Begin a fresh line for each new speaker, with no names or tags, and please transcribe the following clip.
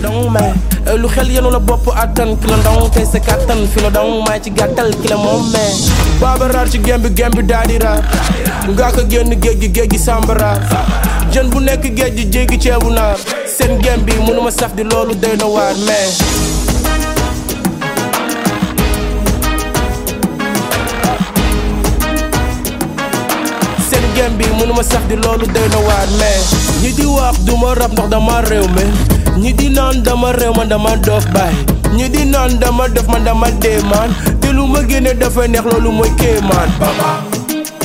dong mais lu xel yenu la bopp attan ki la ndong tey sa kattan fi la dong may ci gàttal ki la moom mais baaba raar ci gembi daa di raar ngaa ko génn géej gi sambara jën bu nekk géej gi jéggi ceebu naar seen gembi mënuma saf di loolu doy na waar mais gembi mënuma sax di loolu doy na waar mais ñi di wax duma rap ndax dama réew mi ñi di naan dama réew man dama doof baay ñi di naan dama def man dama dee man te lu ma génne dafa neex loolu mooy kéemaan